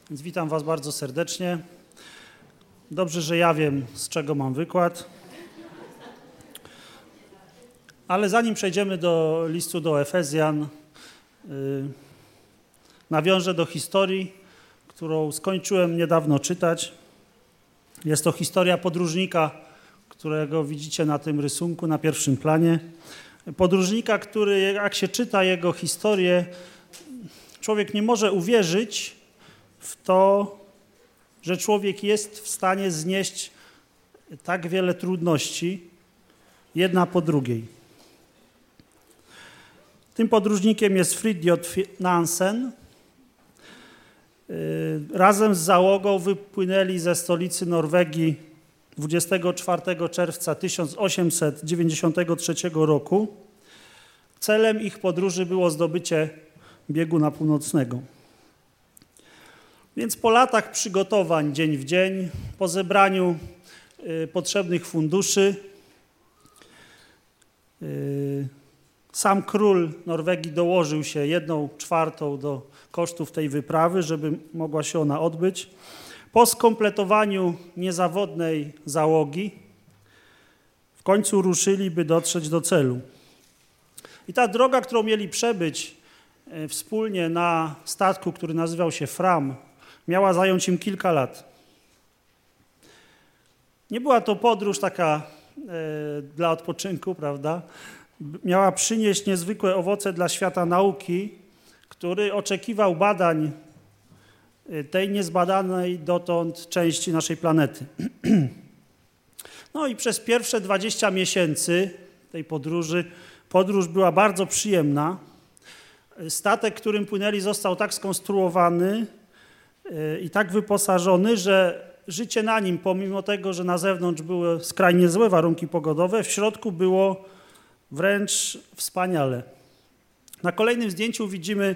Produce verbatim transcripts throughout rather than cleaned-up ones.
Więc witam Was bardzo serdecznie. Dobrze, że ja wiem, z czego mam wykład. Ale zanim przejdziemy do listu do Efezjan, yy, nawiążę do historii, którą skończyłem niedawno czytać. Jest to historia podróżnika, którego widzicie na tym rysunku, na pierwszym planie. Podróżnika, który, jak się czyta jego historię, człowiek nie może uwierzyć w to, że człowiek jest w stanie znieść tak wiele trudności, jedna po drugiej. Tym podróżnikiem jest Fridtjof Nansen. Razem z załogą wypłynęli ze stolicy Norwegii dwudziestego czwartego czerwca tysiąc osiemset dziewięćdziesiątego trzeciego roku. Celem ich podróży było zdobycie bieguna północnego. Więc po latach przygotowań dzień w dzień, po zebraniu y, potrzebnych funduszy, y, sam król Norwegii dołożył się jedną czwartą do kosztów tej wyprawy, żeby mogła się ona odbyć. Po skompletowaniu niezawodnej załogi w końcu ruszyli, by dotrzeć do celu. I ta droga, którą mieli przebyć y, wspólnie na statku, który nazywał się Fram, miała zająć im kilka lat. Nie była to podróż taka e, dla odpoczynku, prawda? Miała przynieść niezwykłe owoce dla świata nauki, który oczekiwał badań tej niezbadanej dotąd części naszej planety. No i przez pierwsze dwadzieścia miesięcy tej podróży, podróż była bardzo przyjemna. Statek, którym płynęli, został tak skonstruowany i tak wyposażony, że życie na nim, pomimo tego, że na zewnątrz były skrajnie złe warunki pogodowe, w środku było wręcz wspaniale. Na kolejnym zdjęciu widzimy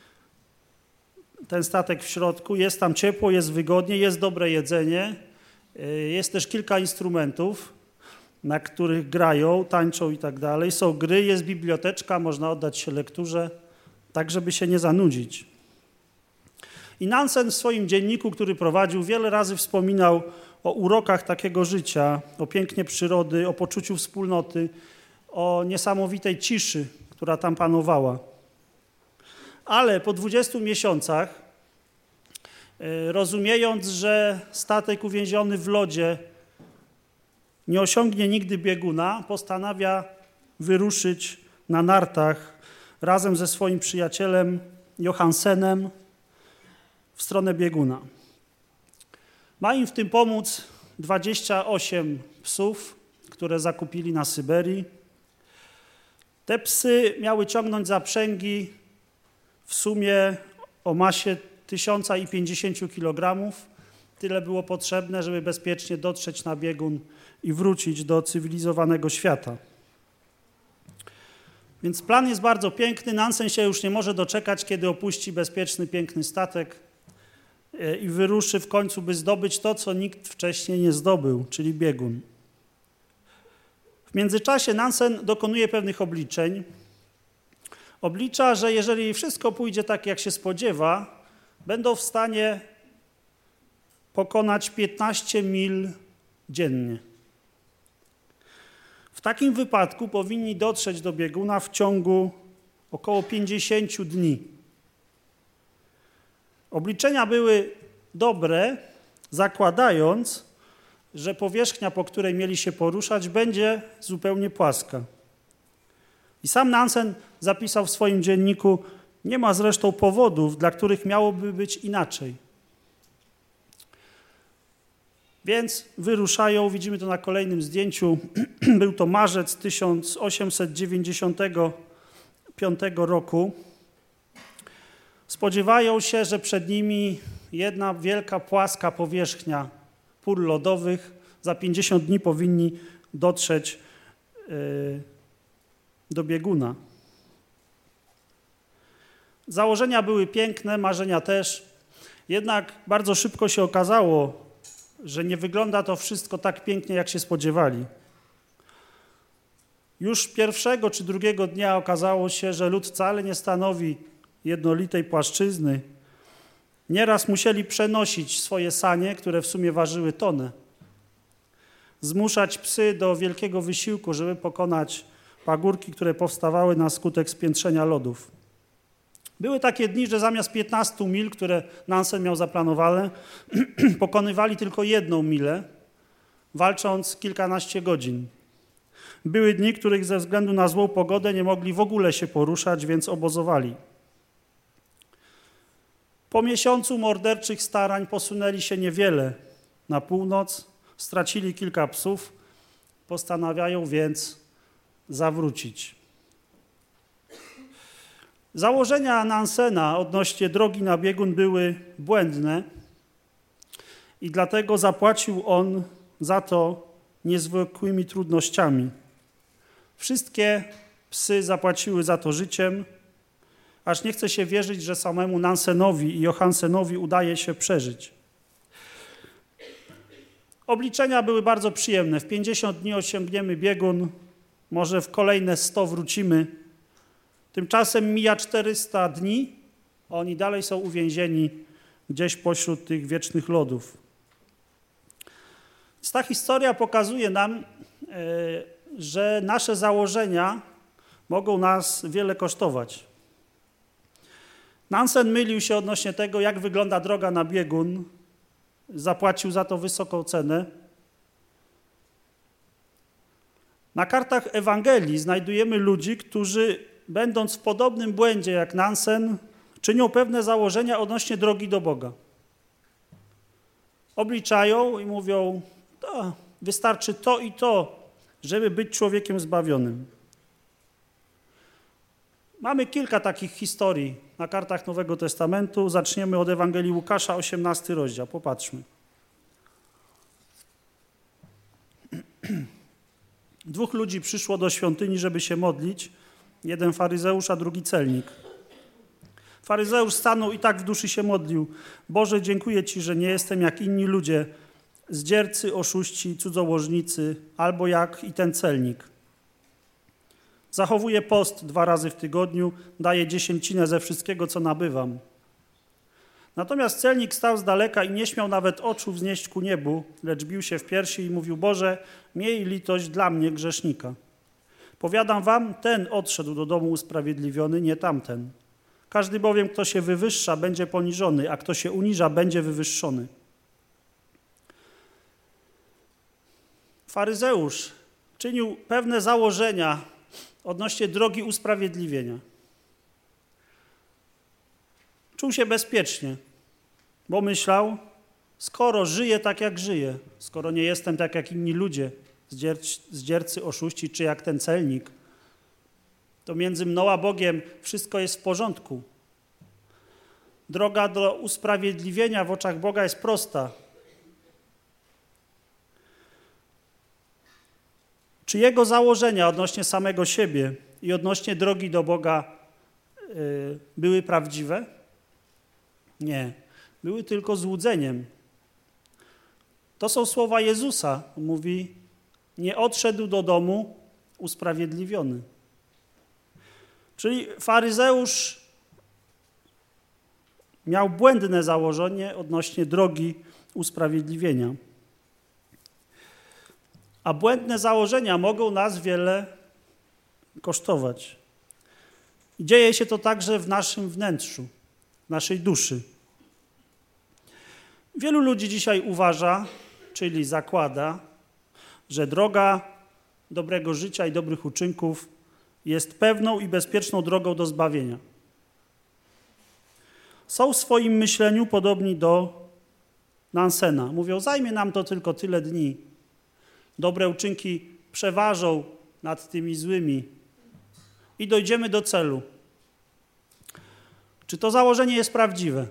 ten statek w środku. Jest tam ciepło, jest wygodnie, jest dobre jedzenie. Jest też kilka instrumentów, na których grają, tańczą i tak dalej. Są gry, jest biblioteczka, można oddać się lekturze, tak żeby się nie zanudzić. I Nansen w swoim dzienniku, który prowadził, wiele razy wspominał o urokach takiego życia, o pięknie przyrody, o poczuciu wspólnoty, o niesamowitej ciszy, która tam panowała. Ale po dwudziestu miesiącach, rozumiejąc, że statek uwięziony w lodzie nie osiągnie nigdy bieguna, postanawia wyruszyć na nartach razem ze swoim przyjacielem Johansenem w stronę bieguna. Ma im w tym pomóc dwadzieścia osiem psów, które zakupili na Syberii. Te psy miały ciągnąć zaprzęgi w sumie o masie tysiąc pięćdziesiąt kilogramów. Tyle było potrzebne, żeby bezpiecznie dotrzeć na biegun i wrócić do cywilizowanego świata. Więc plan jest bardzo piękny. Nansen się już nie może doczekać, kiedy opuści bezpieczny, piękny statek i wyruszy w końcu, by zdobyć to, co nikt wcześniej nie zdobył, czyli biegun. W międzyczasie Nansen dokonuje pewnych obliczeń. Oblicza, że jeżeli wszystko pójdzie tak, jak się spodziewa, będą w stanie pokonać piętnaście mil dziennie. W takim wypadku powinni dotrzeć do bieguna w ciągu około pięćdziesięciu dni. Obliczenia były dobre, zakładając, że powierzchnia, po której mieli się poruszać, będzie zupełnie płaska. I sam Nansen zapisał w swoim dzienniku: nie ma zresztą powodów, dla których miałoby być inaczej. Więc wyruszają, widzimy to na kolejnym zdjęciu, był to marzec tysiąc osiemset dziewięćdziesiątego piątego roku. Spodziewają się, że przed nimi jedna wielka, płaska powierzchnia pór lodowych. Za pięćdziesiąt dni powinni dotrzeć yy, do bieguna. Założenia były piękne, marzenia też. Jednak bardzo szybko się okazało, że nie wygląda to wszystko tak pięknie, jak się spodziewali. Już pierwszego czy drugiego dnia okazało się, że lód wcale nie stanowi jednolitej płaszczyzny. Nieraz musieli przenosić swoje sanie, które w sumie ważyły tonę. Zmuszać psy do wielkiego wysiłku, żeby pokonać pagórki, które powstawały na skutek spiętrzenia lodów. Były takie dni, że zamiast piętnastu mil, które Nansen miał zaplanowane, pokonywali tylko jedną milę, walcząc kilkanaście godzin. Były dni, których ze względu na złą pogodę nie mogli w ogóle się poruszać, więc obozowali. Po miesiącu morderczych starań posunęli się niewiele na północ, stracili kilka psów, postanawiają więc zawrócić. Założenia Nansena odnośnie drogi na biegun były błędne i dlatego zapłacił on za to niezwykłymi trudnościami. Wszystkie psy zapłaciły za to życiem, aż nie chce się wierzyć, że samemu Nansenowi i Johansenowi udaje się przeżyć. Obliczenia były bardzo przyjemne. W pięćdziesiąt dni osiągniemy biegun, może w kolejne sto wrócimy. Tymczasem mija czterysta dni, a oni dalej są uwięzieni gdzieś pośród tych wiecznych lodów. Więc ta historia pokazuje nam, że nasze założenia mogą nas wiele kosztować. Nansen mylił się odnośnie tego, jak wygląda droga na biegun. Zapłacił za to wysoką cenę. Na kartach Ewangelii znajdujemy ludzi, którzy, będąc w podobnym błędzie jak Nansen, czynią pewne założenia odnośnie drogi do Boga. Obliczają i mówią, to wystarczy to i to, żeby być człowiekiem zbawionym. Mamy kilka takich historii na kartach Nowego Testamentu. Zaczniemy od Ewangelii Łukasza, osiemnasty rozdział. Popatrzmy. Dwóch ludzi przyszło do świątyni, żeby się modlić. Jeden faryzeusz, a drugi celnik. Faryzeusz stanął i tak w duszy się modlił. Boże, dziękuję Ci, że nie jestem jak inni ludzie, zdziercy, oszuści, cudzołożnicy, albo jak i ten celnik. Zachowuję post dwa razy w tygodniu, daję dziesięcinę ze wszystkiego, co nabywam. Natomiast celnik stał z daleka i nie śmiał nawet oczu wznieść ku niebu, lecz bił się w piersi i mówił, Boże, miej litość dla mnie, grzesznika. Powiadam wam, ten odszedł do domu usprawiedliwiony, nie tamten. Każdy bowiem, kto się wywyższa, będzie poniżony, a kto się uniża, będzie wywyższony. Faryzeusz czynił pewne założenia odnośnie drogi usprawiedliwienia. Czuł się bezpiecznie, bo myślał, skoro żyję tak jak żyję, skoro nie jestem tak jak inni ludzie, zdziercy, oszuści, czy jak ten celnik, to między mną a Bogiem wszystko jest w porządku. Droga do usprawiedliwienia w oczach Boga jest prosta. Czy jego założenia odnośnie samego siebie i odnośnie drogi do Boga yy, były prawdziwe? Nie. Były tylko złudzeniem. To są słowa Jezusa. Mówi, nie odszedł do domu usprawiedliwiony. Czyli faryzeusz miał błędne założenie odnośnie drogi usprawiedliwienia. A błędne założenia mogą nas wiele kosztować. I dzieje się to także w naszym wnętrzu, w naszej duszy. Wielu ludzi dzisiaj uważa, czyli zakłada, że droga dobrego życia i dobrych uczynków jest pewną i bezpieczną drogą do zbawienia. Są w swoim myśleniu podobni do Nansena. Mówią, zajmie nam to tylko tyle dni. Dobre uczynki przeważą nad tymi złymi i dojdziemy do celu. Czy to założenie jest prawdziwe?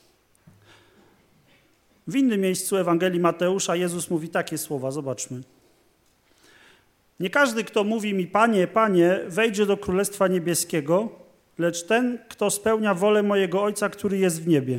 W innym miejscu Ewangelii Mateusza Jezus mówi takie słowa, zobaczmy. Nie każdy, kto mówi mi, Panie, Panie, wejdzie do Królestwa Niebieskiego, lecz ten, kto spełnia wolę mojego Ojca, który jest w niebie.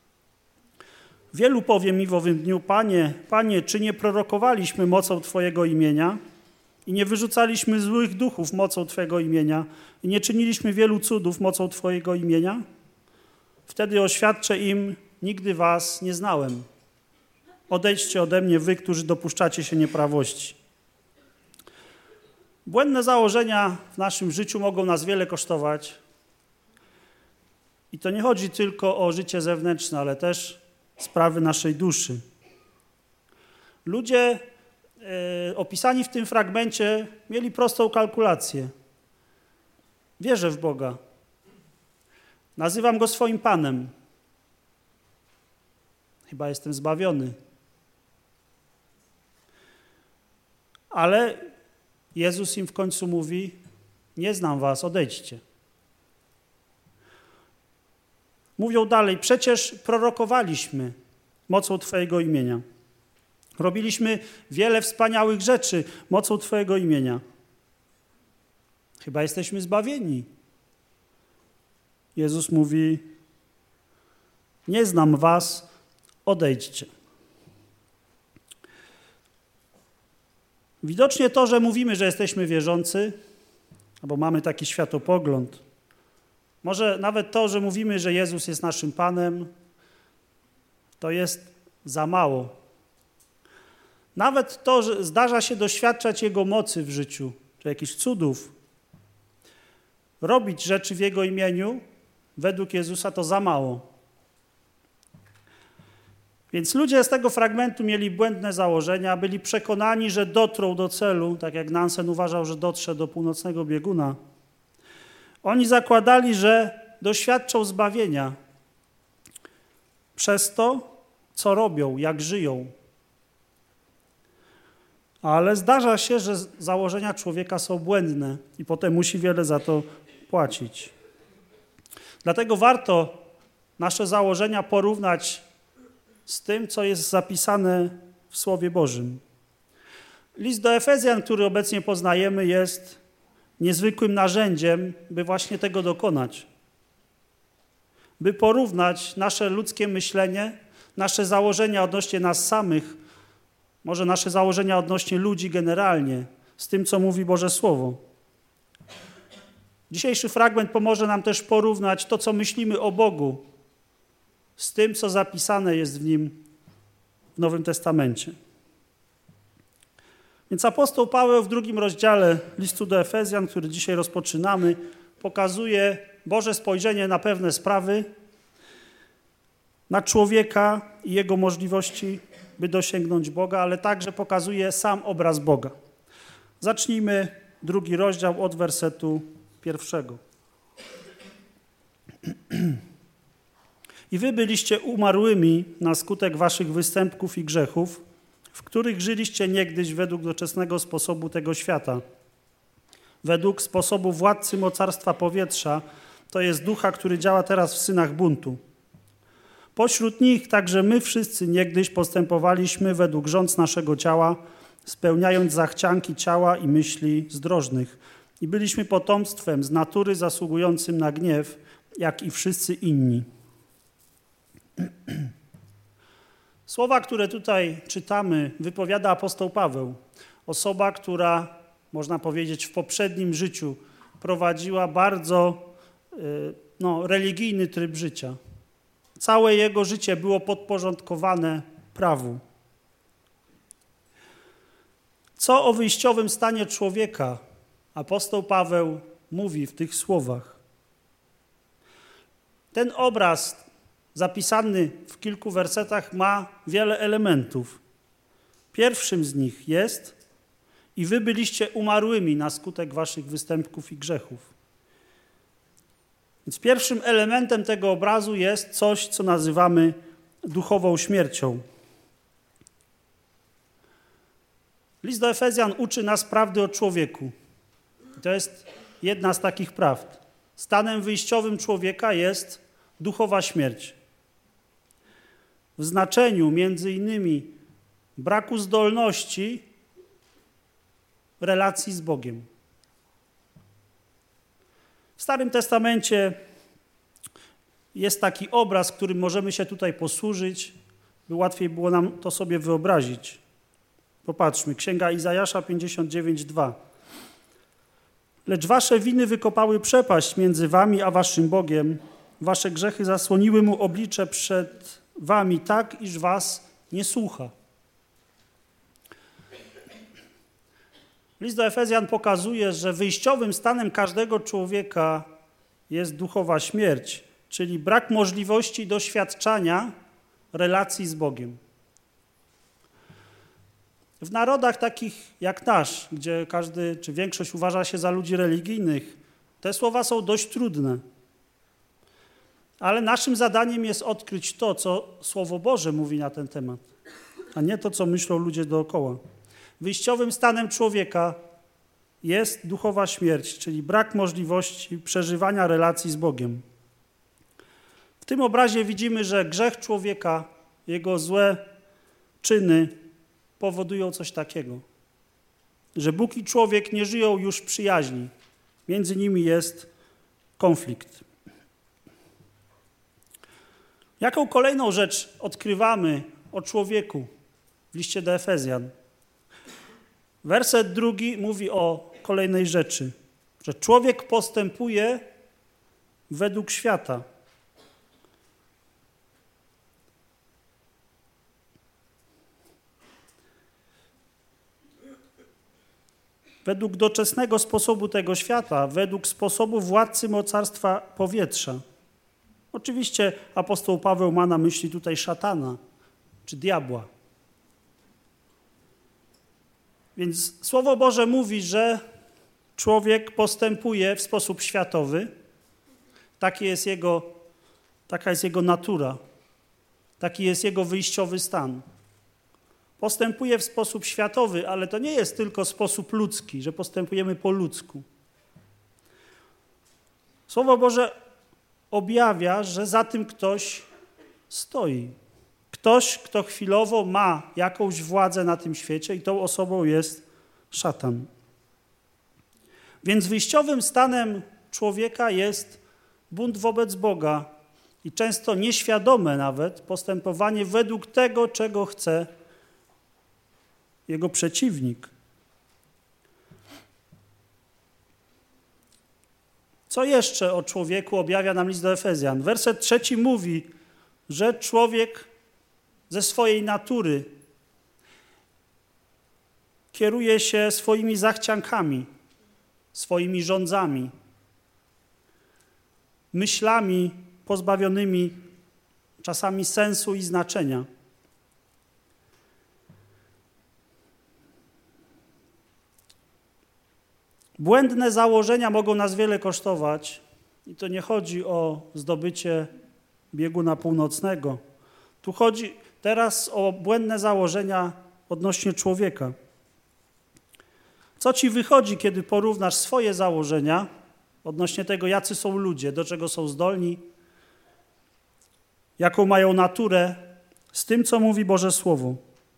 Wielu powie mi w owym dniu, Panie, Panie, czy nie prorokowaliśmy mocą Twojego imienia i nie wyrzucaliśmy złych duchów mocą Twojego imienia i nie czyniliśmy wielu cudów mocą Twojego imienia? Wtedy oświadczę im, nigdy was nie znałem. Odejdźcie ode mnie, wy, którzy dopuszczacie się nieprawości. Błędne założenia w naszym życiu mogą nas wiele kosztować. I to nie chodzi tylko o życie zewnętrzne, ale też sprawy naszej duszy. Ludzie e, opisani w tym fragmencie mieli prostą kalkulację. Wierzę w Boga. Nazywam Go swoim Panem. Chyba jestem zbawiony. Ale Jezus im w końcu mówi, nie znam was, odejdźcie. Mówią dalej, przecież prorokowaliśmy mocą Twojego imienia. Robiliśmy wiele wspaniałych rzeczy mocą Twojego imienia. Chyba jesteśmy zbawieni. Jezus mówi, nie znam was, odejdźcie. Widocznie to, że mówimy, że jesteśmy wierzący, albo mamy taki światopogląd, może nawet to, że mówimy, że Jezus jest naszym Panem, to jest za mało. Nawet to, że zdarza się doświadczać Jego mocy w życiu, czy jakichś cudów, robić rzeczy w Jego imieniu, według Jezusa to za mało. Więc ludzie z tego fragmentu mieli błędne założenia, byli przekonani, że dotrą do celu, tak jak Nansen uważał, że dotrze do północnego bieguna. Oni zakładali, że doświadczą zbawienia przez to, co robią, jak żyją. Ale zdarza się, że założenia człowieka są błędne i potem musi wiele za to płacić. Dlatego warto nasze założenia porównać z tym, co jest zapisane w Słowie Bożym. List do Efezjan, który obecnie poznajemy, jest niezwykłym narzędziem, by właśnie tego dokonać. By porównać nasze ludzkie myślenie, nasze założenia odnośnie nas samych, może nasze założenia odnośnie ludzi generalnie, z tym, co mówi Boże Słowo. Dzisiejszy fragment pomoże nam też porównać to, co myślimy o Bogu, z tym, co zapisane jest w Nim w Nowym Testamencie. Więc apostoł Paweł w drugim rozdziale listu do Efezjan, który dzisiaj rozpoczynamy, pokazuje Boże spojrzenie na pewne sprawy, na człowieka i jego możliwości, by dosięgnąć Boga, ale także pokazuje sam obraz Boga. Zacznijmy drugi rozdział od wersetu pierwszego. I wy byliście umarłymi na skutek waszych występków i grzechów, w których żyliście niegdyś według doczesnego sposobu tego świata, według sposobu władcy mocarstwa powietrza, to jest ducha, który działa teraz w synach buntu. Pośród nich także my wszyscy niegdyś postępowaliśmy według rządz naszego ciała, spełniając zachcianki ciała i myśli zdrożnych. I byliśmy potomstwem z natury zasługującym na gniew, jak i wszyscy inni. Słowa, które tutaj czytamy, wypowiada apostoł Paweł. Osoba, która, można powiedzieć, w poprzednim życiu prowadziła bardzo no, religijny tryb życia. Całe jego życie było podporządkowane prawu. Co o wyjściowym stanie człowieka apostoł Paweł mówi w tych słowach? Ten obraz zapisany w kilku wersetach ma wiele elementów. Pierwszym z nich jest i wy byliście umarłymi na skutek waszych występków i grzechów. Więc pierwszym elementem tego obrazu jest coś, co nazywamy duchową śmiercią. List do Efezjan uczy nas prawdy o człowieku. I to jest jedna z takich prawd. Stanem wyjściowym człowieka jest duchowa śmierć. W znaczeniu między innymi braku zdolności relacji z Bogiem. W Starym Testamencie jest taki obraz, którym możemy się tutaj posłużyć, by łatwiej było nam to sobie wyobrazić. Popatrzmy, Księga Izajasza pięćdziesiąt dziewięć, dwa. Lecz wasze winy wykopały przepaść między wami a waszym Bogiem. Wasze grzechy zasłoniły mu oblicze przed wami tak, iż was nie słucha. List do Efezjan pokazuje, że wyjściowym stanem każdego człowieka jest duchowa śmierć, czyli brak możliwości doświadczania relacji z Bogiem. W narodach takich jak nasz, gdzie każdy czy większość uważa się za ludzi religijnych, te słowa są dość trudne. Ale naszym zadaniem jest odkryć to, co Słowo Boże mówi na ten temat, a nie to, co myślą ludzie dookoła. Wyjściowym stanem człowieka jest duchowa śmierć, czyli brak możliwości przeżywania relacji z Bogiem. W tym obrazie widzimy, że grzech człowieka, jego złe czyny powodują coś takiego, że Bóg i człowiek nie żyją już w przyjaźni. Między nimi jest konflikt. Jaką kolejną rzecz odkrywamy o człowieku w liście do Efezjan? Werset drugi mówi o kolejnej rzeczy, że człowiek postępuje według świata. Według doczesnego sposobu tego świata, według sposobu władcy mocarstwa powietrza. Oczywiście apostoł Paweł ma na myśli tutaj szatana czy diabła. Więc Słowo Boże mówi, że człowiek postępuje w sposób światowy. Taki jest jego, taka jest jego natura. Taki jest jego wyjściowy stan. Postępuje w sposób światowy, ale to nie jest tylko sposób ludzki, że postępujemy po ludzku. Słowo Boże objawia, że za tym ktoś stoi. Ktoś, kto chwilowo ma jakąś władzę na tym świecie i tą osobą jest szatan. Więc wyjściowym stanem człowieka jest bunt wobec Boga i często nieświadome nawet postępowanie według tego, czego chce jego przeciwnik. Co jeszcze o człowieku objawia nam list do Efezjan? Werset trzeci mówi, że człowiek ze swojej natury kieruje się swoimi zachciankami, swoimi rządzami, myślami pozbawionymi czasami sensu i znaczenia. Błędne założenia mogą nas wiele kosztować i to nie chodzi o zdobycie bieguna północnego. Tu chodzi teraz o błędne założenia odnośnie człowieka. Co ci wychodzi, kiedy porównasz swoje założenia odnośnie tego, jacy są ludzie, do czego są zdolni, jaką mają naturę, z tym, co mówi Boże Słowo?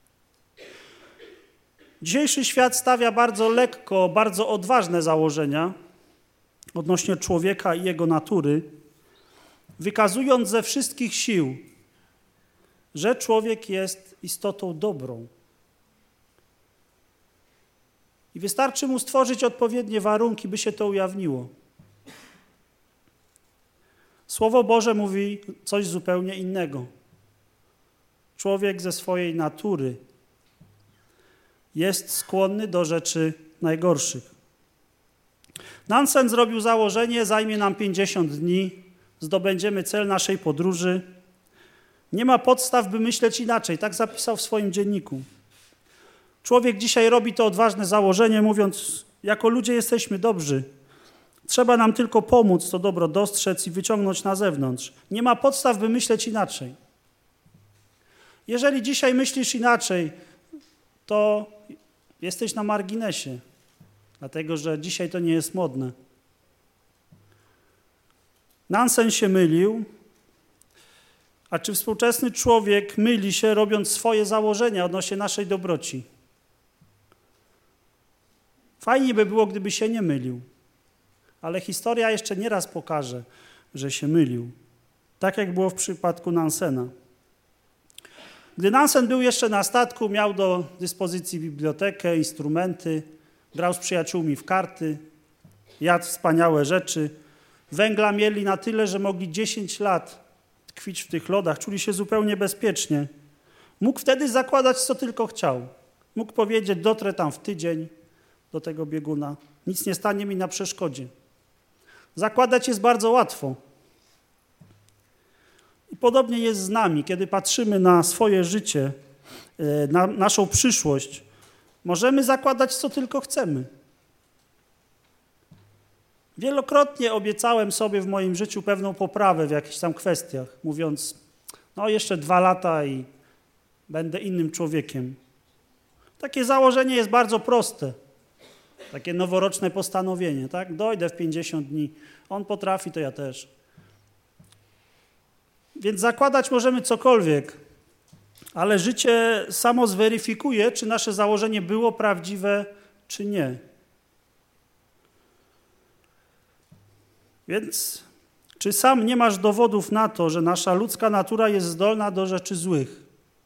Dzisiejszy świat stawia bardzo lekko, bardzo odważne założenia odnośnie człowieka i jego natury, wykazując ze wszystkich sił, że człowiek jest istotą dobrą. I wystarczy mu stworzyć odpowiednie warunki, by się to ujawniło. Słowo Boże mówi coś zupełnie innego. Człowiek ze swojej natury jest skłonny do rzeczy najgorszych. Nansen zrobił założenie, zajmie nam pięćdziesiąt dni, zdobędziemy cel naszej podróży. Nie ma podstaw, by myśleć inaczej. Tak zapisał w swoim dzienniku. Człowiek dzisiaj robi to odważne założenie, mówiąc, jako ludzie jesteśmy dobrzy. Trzeba nam tylko pomóc to dobro dostrzec i wyciągnąć na zewnątrz. Nie ma podstaw, by myśleć inaczej. Jeżeli dzisiaj myślisz inaczej, to jesteś na marginesie, dlatego że dzisiaj to nie jest modne. Nansen się mylił, a czy współczesny człowiek myli się, robiąc swoje założenia odnośnie naszej dobroci? Fajnie by było, gdyby się nie mylił, ale historia jeszcze nieraz pokaże, że się mylił. Tak jak było w przypadku Nansena. Gdy Nansen był jeszcze na statku, miał do dyspozycji bibliotekę, instrumenty, grał z przyjaciółmi w karty, jadł wspaniałe rzeczy. Węgla mieli na tyle, że mogli dziesięć lat tkwić w tych lodach, czuli się zupełnie bezpiecznie. Mógł wtedy zakładać, co tylko chciał. Mógł powiedzieć, dotrę tam w tydzień do tego bieguna. Nic nie stanie mi na przeszkodzie. Zakładać jest bardzo łatwo. I podobnie jest z nami, kiedy patrzymy na swoje życie, na naszą przyszłość. Możemy zakładać, co tylko chcemy. Wielokrotnie obiecałem sobie w moim życiu pewną poprawę w jakichś tam kwestiach, mówiąc, no jeszcze dwa lata i będę innym człowiekiem. Takie założenie jest bardzo proste. Takie noworoczne postanowienie, tak? Dojdę w pięćdziesiąt dni. On potrafi, to ja też. Więc zakładać możemy cokolwiek, ale życie samo zweryfikuje, czy nasze założenie było prawdziwe, czy nie. Więc czy sam nie masz dowodów na to, że nasza ludzka natura jest zdolna do rzeczy złych?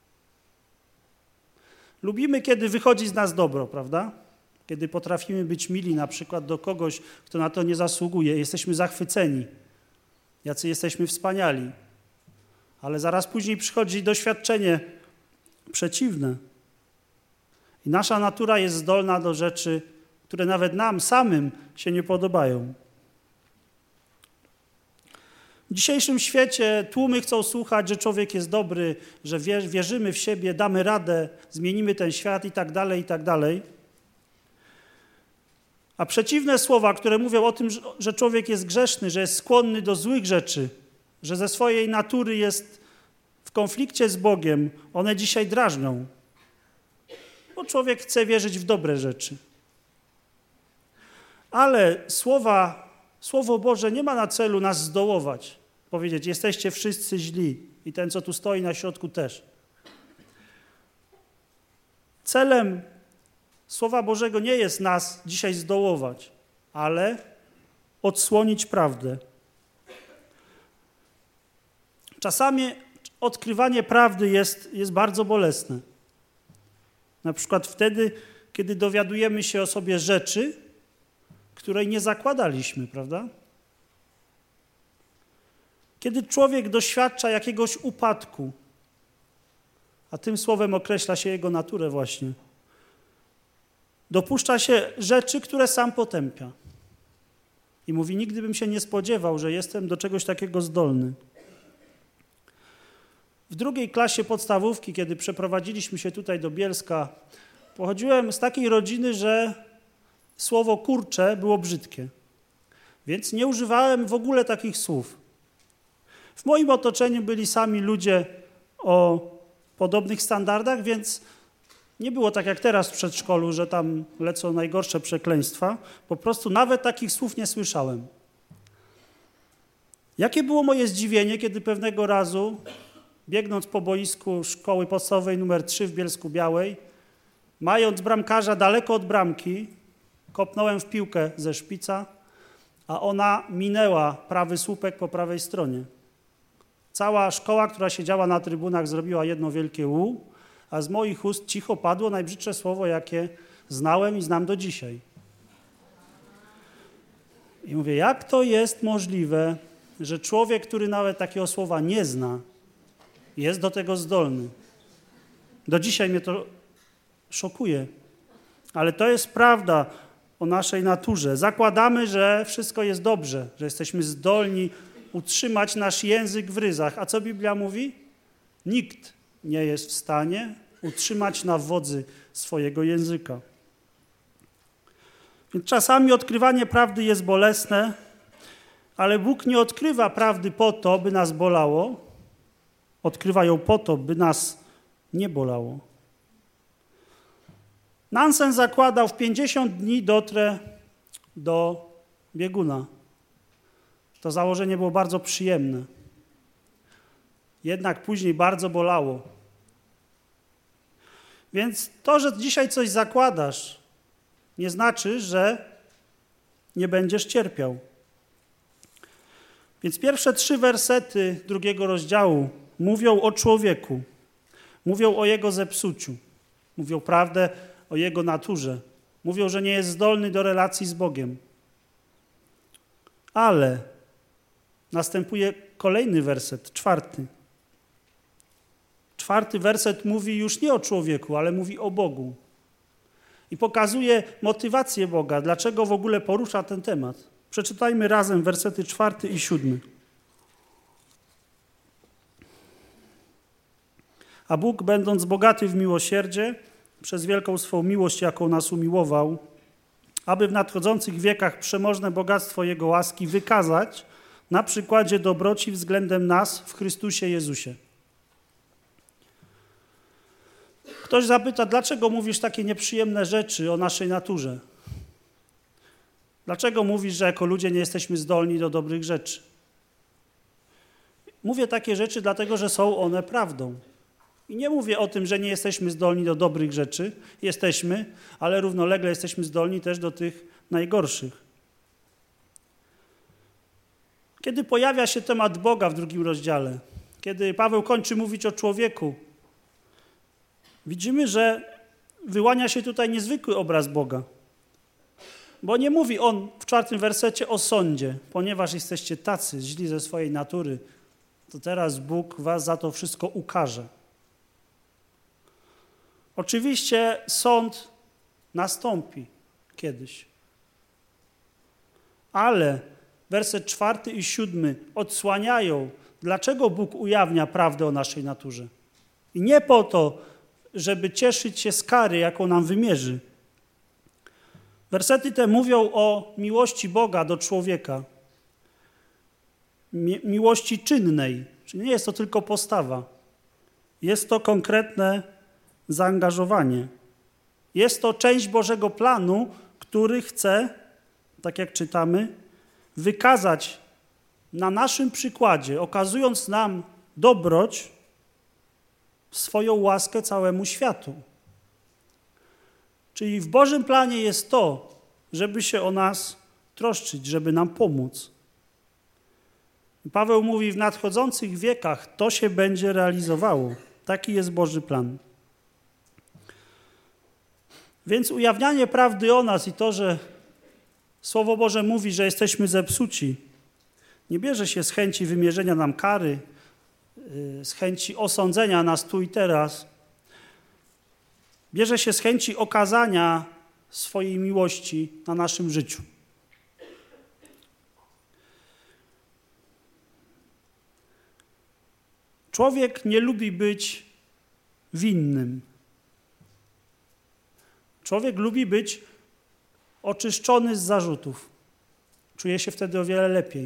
Lubimy, kiedy wychodzi z nas dobro, prawda? Kiedy potrafimy być mili na przykład do kogoś, kto na to nie zasługuje. Jesteśmy zachwyceni. Jacy jesteśmy wspaniali. Ale zaraz później przychodzi doświadczenie przeciwne. I nasza natura jest zdolna do rzeczy, które nawet nam samym się nie podobają. W dzisiejszym świecie tłumy chcą słuchać, że człowiek jest dobry, że wierzymy w siebie, damy radę, zmienimy ten świat i tak dalej, i tak dalej. A przeciwne słowa, które mówią o tym, że człowiek jest grzeszny, że jest skłonny do złych rzeczy, że ze swojej natury jest w konflikcie z Bogiem, one dzisiaj drażnią. Bo człowiek chce wierzyć w dobre rzeczy. Ale słowa, Słowo Boże nie ma na celu nas zdołować. Powiedzieć, jesteście wszyscy źli i ten, co tu stoi na środku też. Celem Słowa Bożego nie jest nas dzisiaj zdołować, ale odsłonić prawdę. Czasami odkrywanie prawdy jest, jest bardzo bolesne. Na przykład wtedy, kiedy dowiadujemy się o sobie rzeczy, której nie zakładaliśmy, prawda? Kiedy człowiek doświadcza jakiegoś upadku, a tym słowem określa się jego naturę właśnie, dopuszcza się rzeczy, które sam potępia. I mówi, nigdy bym się nie spodziewał, że jestem do czegoś takiego zdolny. W drugiej klasie podstawówki, kiedy przeprowadziliśmy się tutaj do Bielska, pochodziłem z takiej rodziny, że słowo kurcze było brzydkie. Więc nie używałem w ogóle takich słów. W moim otoczeniu byli sami ludzie o podobnych standardach, więc nie było tak jak teraz w przedszkolu, że tam lecą najgorsze przekleństwa. Po prostu nawet takich słów nie słyszałem. Jakie było moje zdziwienie, kiedy pewnego razu, biegnąc po boisku szkoły podstawowej numer trzy w Bielsku-Białej, mając bramkarza daleko od bramki, kopnąłem w piłkę ze szpica, a ona minęła prawy słupek po prawej stronie. Cała szkoła, która siedziała na trybunach, zrobiła jedno wielkie łu, a z moich ust cicho padło najbrzydsze słowo, jakie znałem i znam do dzisiaj. I mówię, jak to jest możliwe, że człowiek, który nawet takiego słowa nie zna, jest do tego zdolny. Do dzisiaj mnie to szokuje. Ale to jest prawda o naszej naturze. Zakładamy, że wszystko jest dobrze, że jesteśmy zdolni utrzymać nasz język w ryzach. A co Biblia mówi? Nikt nie jest w stanie utrzymać na wodzy swojego języka. Więc czasami odkrywanie prawdy jest bolesne, ale Bóg nie odkrywa prawdy po to, by nas bolało. Odkrywa ją po to, by nas nie bolało. Nansen zakładał, w pięćdziesiąt dni dotrę do bieguna. To założenie było bardzo przyjemne. Jednak później bardzo bolało. Więc to, że dzisiaj coś zakładasz, nie znaczy, że nie będziesz cierpiał. Więc pierwsze trzy wersety drugiego rozdziału mówią o człowieku. Mówią o jego zepsuciu. Mówią prawdę o jego naturze. Mówią, że nie jest zdolny do relacji z Bogiem. Ale następuje kolejny werset, czwarty. Czwarty werset mówi już nie o człowieku, ale mówi o Bogu. I pokazuje motywację Boga, dlaczego w ogóle porusza ten temat. Przeczytajmy razem wersety czwarty i siódmy. A Bóg, będąc bogaty w miłosierdzie, przez wielką swą miłość, jaką nas umiłował, aby w nadchodzących wiekach przemożne bogactwo Jego łaski wykazać na przykładzie dobroci względem nas w Chrystusie Jezusie. Ktoś zapyta, dlaczego mówisz takie nieprzyjemne rzeczy o naszej naturze? Dlaczego mówisz, że jako ludzie nie jesteśmy zdolni do dobrych rzeczy? Mówię takie rzeczy dlatego, że są one prawdą. I nie mówię o tym, że nie jesteśmy zdolni do dobrych rzeczy. Jesteśmy, ale równolegle jesteśmy zdolni też do tych najgorszych. Kiedy pojawia się temat Boga w drugim rozdziale, kiedy Paweł kończy mówić o człowieku, widzimy, że wyłania się tutaj niezwykły obraz Boga. Bo nie mówi on w czwartym wersecie o sądzie, ponieważ jesteście tacy źli ze swojej natury, to teraz Bóg was za to wszystko ukarze. Oczywiście sąd nastąpi kiedyś. Ale werset czwarty i siódmy odsłaniają, dlaczego Bóg ujawnia prawdę o naszej naturze. I nie po to, żeby cieszyć się z kary, jaką nam wymierzy. Wersety te mówią o miłości Boga do człowieka. Mi- miłości czynnej, czyli nie jest to tylko postawa. Jest to konkretne zaangażowanie. Jest to część Bożego planu, który chce, tak jak czytamy, wykazać na naszym przykładzie, okazując nam dobroć, swoją łaskę całemu światu. Czyli w Bożym planie jest to, żeby się o nas troszczyć, żeby nam pomóc. I Paweł mówi, w nadchodzących wiekach to się będzie realizowało. Taki jest Boży plan. Więc ujawnianie prawdy o nas i to, że Słowo Boże mówi, że jesteśmy zepsuci, nie bierze się z chęci wymierzenia nam kary, z chęci osądzenia nas tu i teraz. Bierze się z chęci okazania swojej miłości na naszym życiu. Człowiek nie lubi być winnym. Człowiek lubi być oczyszczony z zarzutów. Czuje się wtedy o wiele lepiej.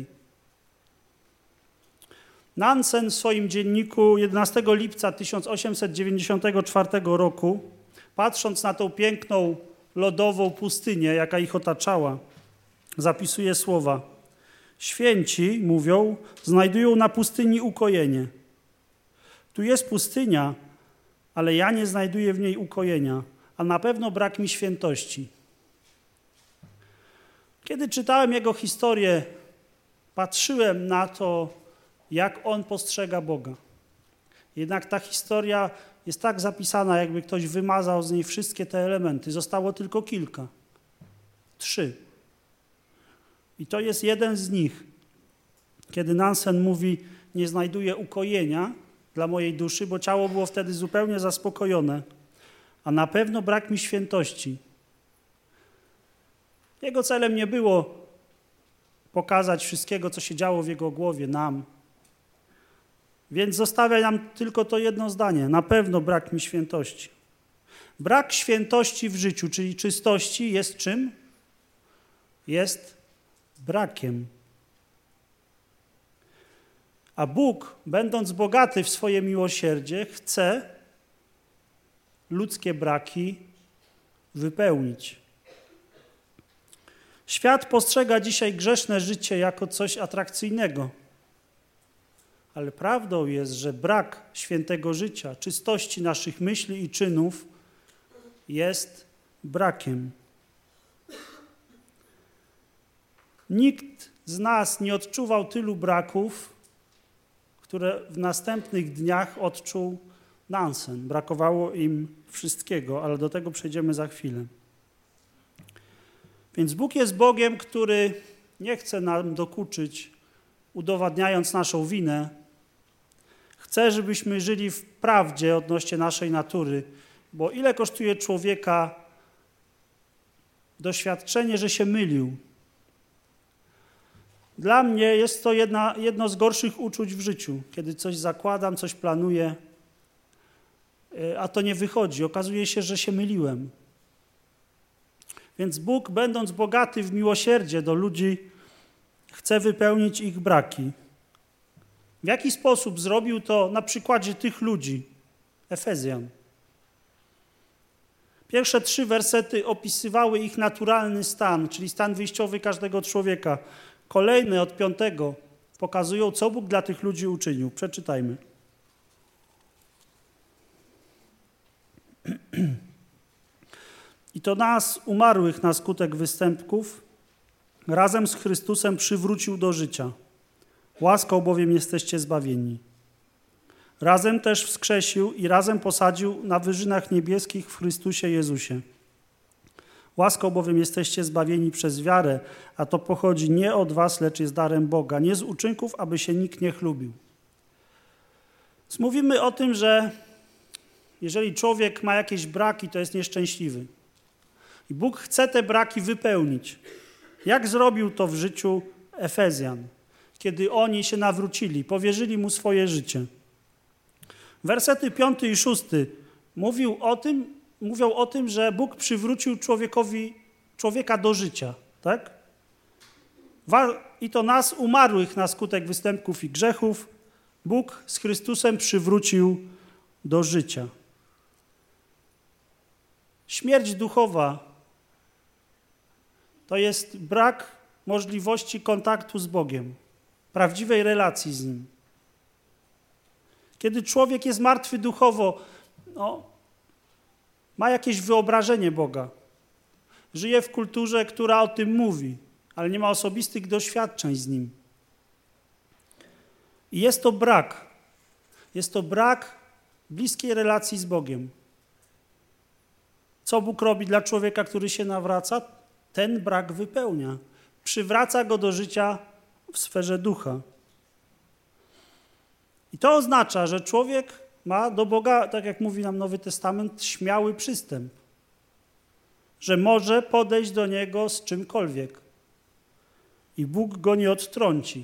Nansen w swoim dzienniku jedenastego lipca tysiąc osiemset dziewięćdziesiątego czwartego roku, patrząc na tą piękną, lodową pustynię, jaka ich otaczała, zapisuje słowa. Święci, mówią, znajdują na pustyni ukojenie. Tu jest pustynia, ale ja nie znajduję w niej ukojenia, a na pewno brak mi świętości. Kiedy czytałem jego historię, patrzyłem na to, jak on postrzega Boga. Jednak ta historia jest tak zapisana, jakby ktoś wymazał z niej wszystkie te elementy. Zostało tylko kilka. Trzy. I to jest jeden z nich. Kiedy Nansen mówi, nie znajduję ukojenia dla mojej duszy, bo ciało było wtedy zupełnie zaspokojone, a na pewno brak mi świętości. Jego celem nie było pokazać wszystkiego, co się działo w jego głowie, nam. Więc zostawia nam tylko to jedno zdanie. Na pewno brak mi świętości. Brak świętości w życiu, czyli czystości, jest czym? Jest brakiem. A Bóg, będąc bogaty w swoje miłosierdzie, chce ludzkie braki wypełnić. Świat postrzega dzisiaj grzeszne życie jako coś atrakcyjnego. Ale prawdą jest, że brak świętego życia, czystości naszych myśli i czynów jest brakiem. Nikt z nas nie odczuwał tylu braków, które w następnych dniach odczuł Nansen. Brakowało im wszystkiego, ale do tego przejdziemy za chwilę. Więc Bóg jest Bogiem, który nie chce nam dokuczyć, udowadniając naszą winę. Chce, żebyśmy żyli w prawdzie odnośnie naszej natury, bo ile kosztuje człowieka doświadczenie, że się mylił? Dla mnie jest to jedna, jedno z gorszych uczuć w życiu, kiedy coś zakładam, coś planuję, a to nie wychodzi. Okazuje się, że się myliłem. Więc Bóg, będąc bogaty w miłosierdzie do ludzi, chce wypełnić ich braki. W jaki sposób zrobił to na przykładzie tych ludzi, Efezjan? Pierwsze trzy wersety opisywały ich naturalny stan, czyli stan wyjściowy każdego człowieka. Kolejne od piątego pokazują, co Bóg dla tych ludzi uczynił. Przeczytajmy. I to nas, umarłych na skutek występków, razem z Chrystusem przywrócił do życia. Łaską bowiem jesteście zbawieni. Razem też wskrzesił i razem posadził na wyżynach niebieskich w Chrystusie Jezusie. Łaską bowiem jesteście zbawieni przez wiarę, a to pochodzi nie od was, lecz jest darem Boga, nie z uczynków, aby się nikt nie chlubił. Więc mówimy o tym, że jeżeli człowiek ma jakieś braki, to jest nieszczęśliwy. I Bóg chce te braki wypełnić. Jak zrobił to w życiu Efezjan, kiedy oni się nawrócili, powierzyli Mu swoje życie. Wersety piąty i szósty mówił o tym, mówią o tym, że Bóg przywrócił człowiekowi, człowieka do życia. Tak? I to nas, umarłych na skutek występków i grzechów, Bóg z Chrystusem przywrócił do życia. Śmierć duchowa to jest brak możliwości kontaktu z Bogiem, prawdziwej relacji z Nim. Kiedy człowiek jest martwy duchowo, no, ma jakieś wyobrażenie Boga. Żyje w kulturze, która o tym mówi, ale nie ma osobistych doświadczeń z Nim. I jest to brak. Jest to brak bliskiej relacji z Bogiem. Co Bóg robi dla człowieka, który się nawraca? Ten brak wypełnia. Przywraca go do życia w sferze ducha. I to oznacza, że człowiek ma do Boga, tak jak mówi nam Nowy Testament, śmiały przystęp. Że może podejść do Niego z czymkolwiek. I Bóg go nie odtrąci.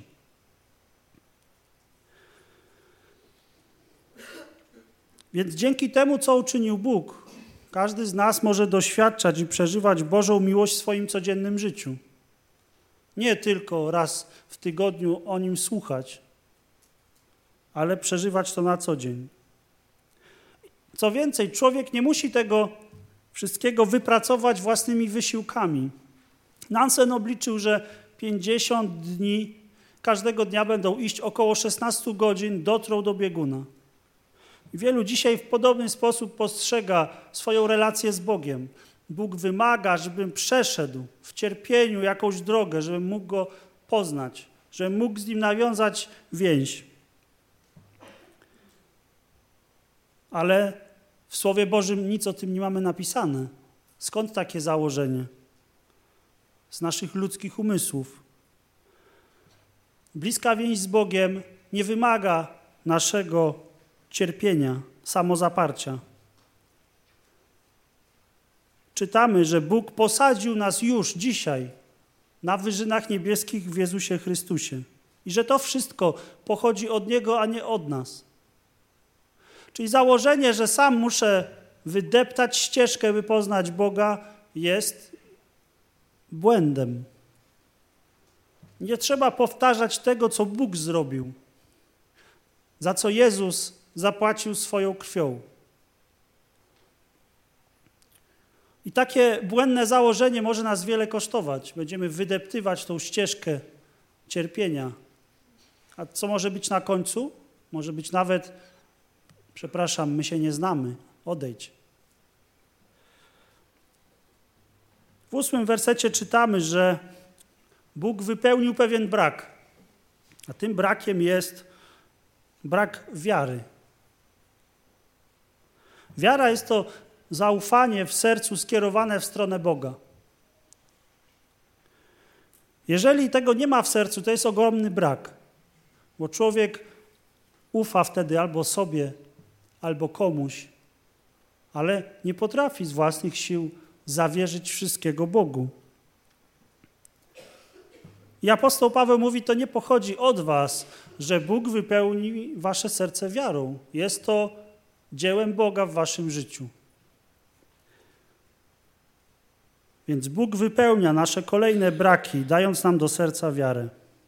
Więc dzięki temu, co uczynił Bóg, każdy z nas może doświadczać i przeżywać Bożą miłość w swoim codziennym życiu. Nie tylko raz w tygodniu o Nim słuchać, ale przeżywać to na co dzień. Co więcej, człowiek nie musi tego wszystkiego wypracować własnymi wysiłkami. Nansen obliczył, że pięćdziesiąt dni, każdego dnia będą iść około szesnaście godzin, dotrą do bieguna. I wielu dzisiaj w podobny sposób postrzega swoją relację z Bogiem. Bóg wymaga, żebym przeszedł w cierpieniu jakąś drogę, żebym mógł Go poznać, żebym mógł z Nim nawiązać więź. Ale w Słowie Bożym nic o tym nie mamy napisane. Skąd takie założenie? Z naszych ludzkich umysłów. Bliska więź z Bogiem nie wymaga naszego cierpienia, samozaparcia. Czytamy, że Bóg posadził nas już dzisiaj na wyżynach niebieskich w Jezusie Chrystusie i że to wszystko pochodzi od Niego, a nie od nas. Czyli założenie, że sam muszę wydeptać ścieżkę, by poznać Boga, jest błędem. Nie trzeba powtarzać tego, co Bóg zrobił, za co Jezus zapłacił swoją krwią. I takie błędne założenie może nas wiele kosztować. Będziemy wydeptywać tą ścieżkę cierpienia. A co może być na końcu? Może być nawet, przepraszam, my się nie znamy, odejdź. W ósmym wersecie czytamy, że Bóg wypełnił pewien brak. A tym brakiem jest brak wiary. Wiara jest to zaufanie w sercu skierowane w stronę Boga. Jeżeli tego nie ma w sercu, to jest ogromny brak. Bo człowiek ufa wtedy albo sobie, albo komuś, ale nie potrafi z własnych sił zawierzyć wszystkiego Bogu. I apostoł Paweł mówi, to nie pochodzi od was, że Bóg wypełni wasze serce wiarą. Jest to dziełem Boga w waszym życiu. Więc Bóg wypełnia nasze kolejne braki, dając nam do serca wiarę.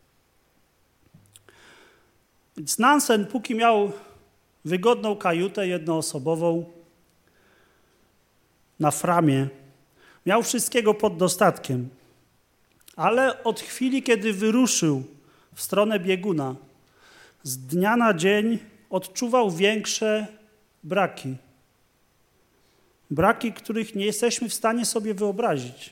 Więc Nansen, póki miał wygodną kajutę jednoosobową na Framie, miał wszystkiego pod dostatkiem. Ale od chwili, kiedy wyruszył w stronę bieguna, z dnia na dzień odczuwał większe braki. Braki, których nie jesteśmy w stanie sobie wyobrazić.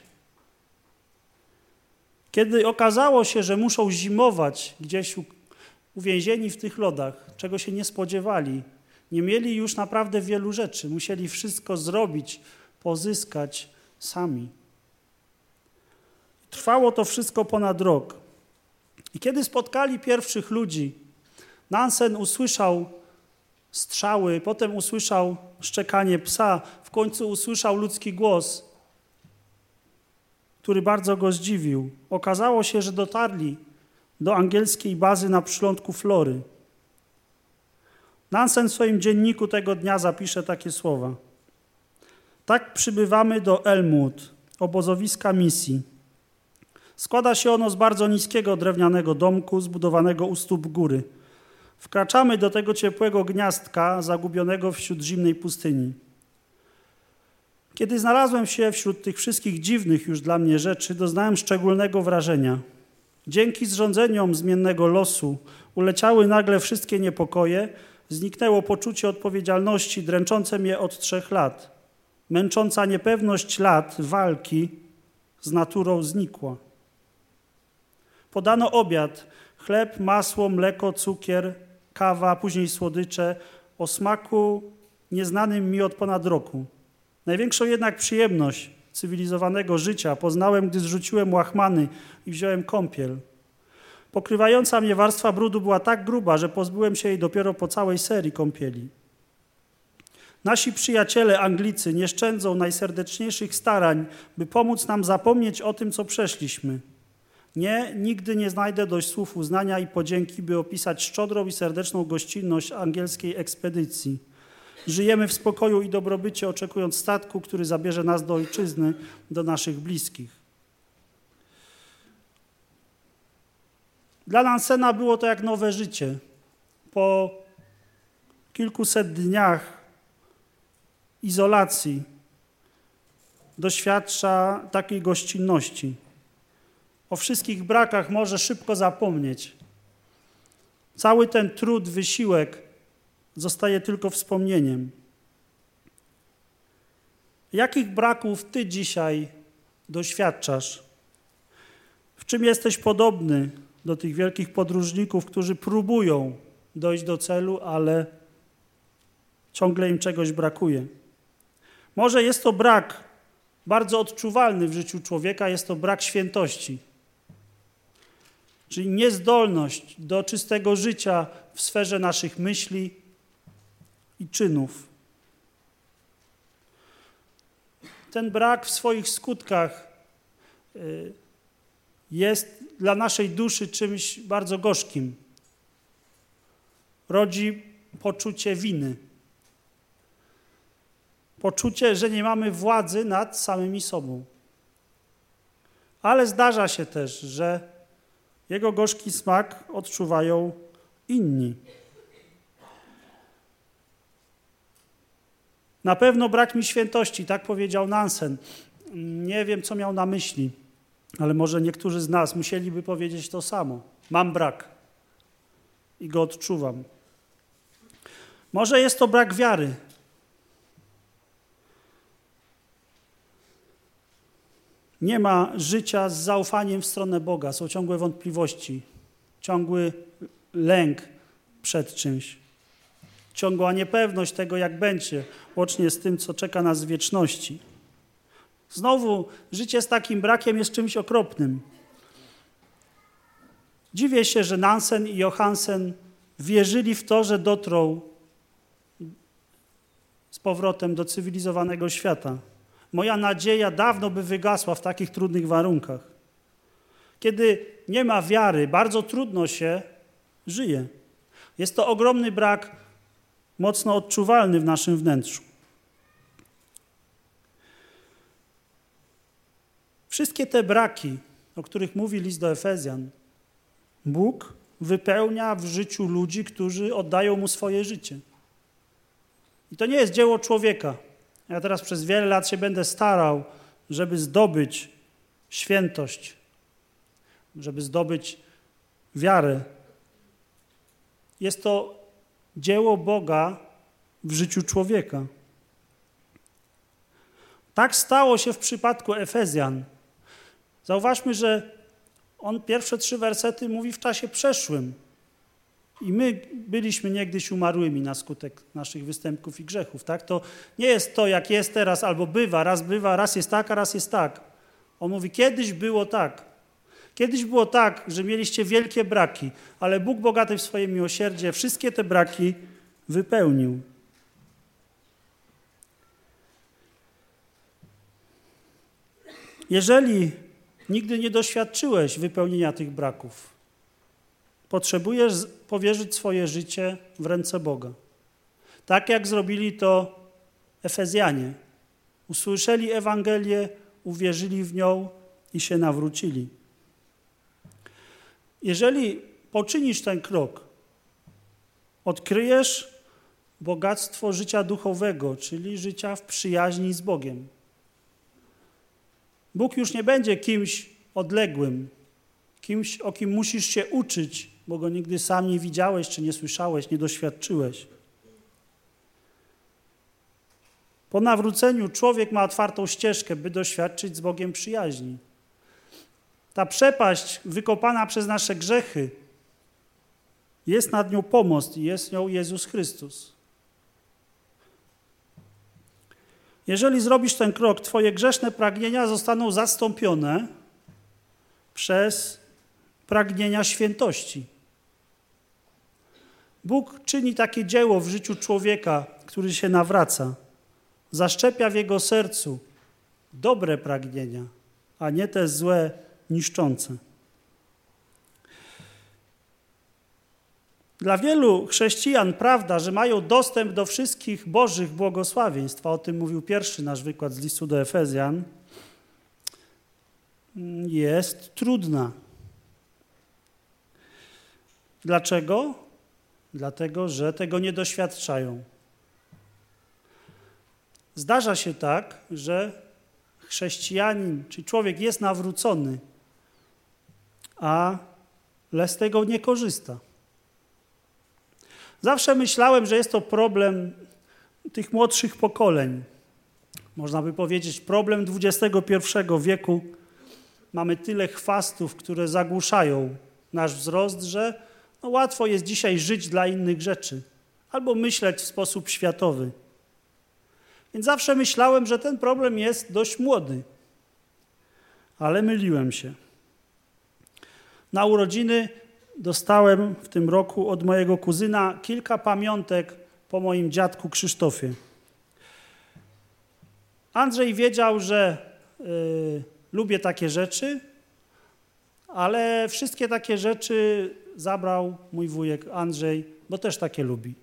Kiedy okazało się, że muszą zimować gdzieś uwięzieni w tych lodach, czego się nie spodziewali, nie mieli już naprawdę wielu rzeczy, musieli wszystko zrobić, pozyskać sami. Trwało to wszystko ponad rok. I kiedy spotkali pierwszych ludzi, Nansen usłyszał strzały, potem usłyszał szczekanie psa, w końcu usłyszał ludzki głos, który bardzo go zdziwił. Okazało się, że dotarli do angielskiej bazy na przylądku Flory. Nansen w swoim dzienniku tego dnia zapisze takie słowa. Tak przybywamy do Elmwood, obozowiska misji. Składa się ono z bardzo niskiego drewnianego domku zbudowanego u stóp góry. Wkraczamy do tego ciepłego gniazdka zagubionego wśród zimnej pustyni. Kiedy znalazłem się wśród tych wszystkich dziwnych już dla mnie rzeczy, doznałem szczególnego wrażenia. Dzięki zrządzeniom zmiennego losu uleciały nagle wszystkie niepokoje, zniknęło poczucie odpowiedzialności dręczące mnie od trzech lat. Męcząca niepewność lat walki z naturą znikła. Podano obiad, chleb, masło, mleko, cukier, kawa, później słodycze, o smaku nieznanym mi od ponad roku. Największą jednak przyjemność cywilizowanego życia poznałem, gdy zrzuciłem łachmany i wziąłem kąpiel. Pokrywająca mnie warstwa brudu była tak gruba, że pozbyłem się jej dopiero po całej serii kąpieli. Nasi przyjaciele Anglicy nie szczędzą najserdeczniejszych starań, by pomóc nam zapomnieć o tym, co przeszliśmy. Nie, nigdy nie znajdę dość słów uznania i podzięki, by opisać szczodrą i serdeczną gościnność angielskiej ekspedycji. Żyjemy w spokoju i dobrobycie, oczekując statku, który zabierze nas do ojczyzny, do naszych bliskich. Dla Nansena było to jak nowe życie. Po kilkuset dniach izolacji doświadcza takiej gościnności. O wszystkich brakach może szybko zapomnieć. Cały ten trud, wysiłek zostaje tylko wspomnieniem. Jakich braków ty dzisiaj doświadczasz? W czym jesteś podobny do tych wielkich podróżników, którzy próbują dojść do celu, ale ciągle im czegoś brakuje? Może jest to brak bardzo odczuwalny w życiu człowieka, jest to brak świętości. Czyli niezdolność do czystego życia w sferze naszych myśli i czynów. Ten brak w swoich skutkach jest dla naszej duszy czymś bardzo gorzkim. Rodzi poczucie winy. Poczucie, że nie mamy władzy nad samymi sobą. Ale zdarza się też, że jego gorzki smak odczuwają inni. Na pewno brak mi świętości, tak powiedział Nansen. Nie wiem, co miał na myśli, ale może niektórzy z nas musieliby powiedzieć to samo. Mam brak i go odczuwam. Może jest to brak wiary. Nie ma życia z zaufaniem w stronę Boga. Są ciągłe wątpliwości, ciągły lęk przed czymś, ciągła niepewność tego, jak będzie, łącznie z tym, co czeka nas w wieczności. Znowu, życie z takim brakiem jest czymś okropnym. Dziwię się, że Nansen i Johansen wierzyli w to, że dotrą z powrotem do cywilizowanego świata. Moja nadzieja dawno by wygasła w takich trudnych warunkach. Kiedy nie ma wiary, bardzo trudno się żyje. Jest to ogromny brak, mocno odczuwalny w naszym wnętrzu. Wszystkie te braki, o których mówi list do Efezjan, Bóg wypełnia w życiu ludzi, którzy oddają Mu swoje życie. I to nie jest dzieło człowieka. Ja teraz przez wiele lat się będę starał, żeby zdobyć świętość, żeby zdobyć wiarę. Jest to dzieło Boga w życiu człowieka. Tak stało się w przypadku Efezjan. Zauważmy, że on pierwsze trzy wersety mówi w czasie przeszłym. I my byliśmy niegdyś umarłymi na skutek naszych występków i grzechów. Tak? To nie jest to, jak jest teraz, albo bywa, raz bywa, raz jest tak, a raz jest tak. On mówi, kiedyś było tak. Kiedyś było tak, że mieliście wielkie braki, ale Bóg bogaty w swoje miłosierdzie wszystkie te braki wypełnił. Jeżeli nigdy nie doświadczyłeś wypełnienia tych braków, potrzebujesz powierzyć swoje życie w ręce Boga. Tak jak zrobili to Efezjanie. Usłyszeli Ewangelię, uwierzyli w nią i się nawrócili. Jeżeli poczynisz ten krok, odkryjesz bogactwo życia duchowego, czyli życia w przyjaźni z Bogiem. Bóg już nie będzie kimś odległym, kimś, o kim musisz się uczyć, bo go nigdy sam nie widziałeś, czy nie słyszałeś, nie doświadczyłeś. Po nawróceniu człowiek ma otwartą ścieżkę, by doświadczyć z Bogiem przyjaźni. Ta przepaść wykopana przez nasze grzechy, jest nad nią pomost i jest nią Jezus Chrystus. Jeżeli zrobisz ten krok, twoje grzeszne pragnienia zostaną zastąpione przez pragnienia świętości. Bóg czyni takie dzieło w życiu człowieka, który się nawraca. Zaszczepia w jego sercu dobre pragnienia, a nie te złe, niszczące. Dla wielu chrześcijan prawda, że mają dostęp do wszystkich Bożych błogosławieństw, a o tym mówił pierwszy nasz wykład z listu do Efezjan, jest trudna. Dlaczego? Dlatego, że tego nie doświadczają. Zdarza się tak, że chrześcijanin, czy człowiek jest nawrócony, ale z tego nie korzysta. Zawsze myślałem, że jest to problem tych młodszych pokoleń. Można by powiedzieć problem dwudziestego pierwszego wieku. Mamy tyle chwastów, które zagłuszają nasz wzrost, że no łatwo jest dzisiaj żyć dla innych rzeczy albo myśleć w sposób światowy. Więc zawsze myślałem, że ten problem jest dość młody. Ale myliłem się. Na urodziny dostałem w tym roku od mojego kuzyna kilka pamiątek po moim dziadku Krzysztofie. Andrzej wiedział, że y, lubię takie rzeczy, ale wszystkie takie rzeczy zabrał mój wujek Andrzej, bo też takie lubi.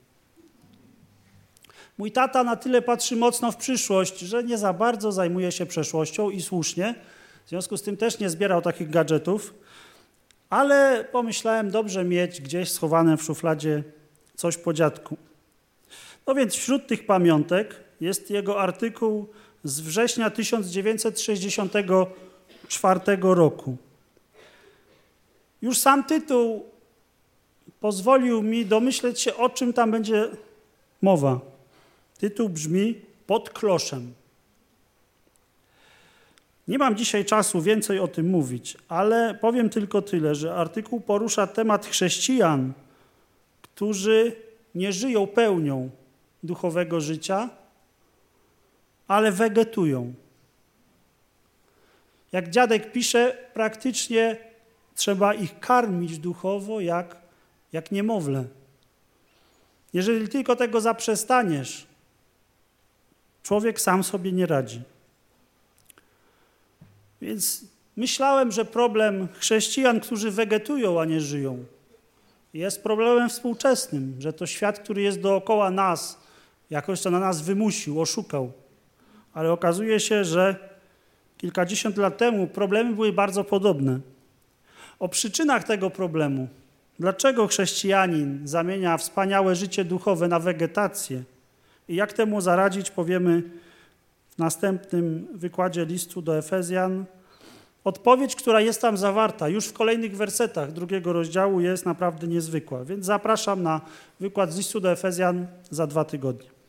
Mój tata na tyle patrzy mocno w przyszłość, że nie za bardzo zajmuje się przeszłością i słusznie. W związku z tym też nie zbierał takich gadżetów, ale pomyślałem, dobrze mieć gdzieś schowane w szufladzie coś po dziadku. No więc wśród tych pamiątek jest jego artykuł z września tysiąc dziewięćset sześćdziesiątego czwartego roku. Już sam tytuł pozwolił mi domyśleć się, o czym tam będzie mowa. Tytuł brzmi Pod kloszem. Nie mam dzisiaj czasu więcej o tym mówić, ale powiem tylko tyle, że artykuł porusza temat chrześcijan, którzy nie żyją pełnią duchowego życia, ale wegetują. Jak dziadek pisze, praktycznie Trzeba ich karmić duchowo jak, jak niemowlę. Jeżeli tylko tego zaprzestaniesz, człowiek sam sobie nie radzi. Więc myślałem, że problem chrześcijan, którzy wegetują, a nie żyją, jest problemem współczesnym, że to świat, który jest dookoła nas, jakoś to na nas wymusił, oszukał. Ale okazuje się, że kilkadziesiąt lat temu problemy były bardzo podobne. O przyczynach tego problemu, dlaczego chrześcijanin zamienia wspaniałe życie duchowe na wegetację i jak temu zaradzić, powiemy w następnym wykładzie listu do Efezjan. Odpowiedź, która jest tam zawarta już w kolejnych wersetach drugiego rozdziału, jest naprawdę niezwykła. Więc zapraszam na wykład z listu do Efezjan za dwa tygodnie.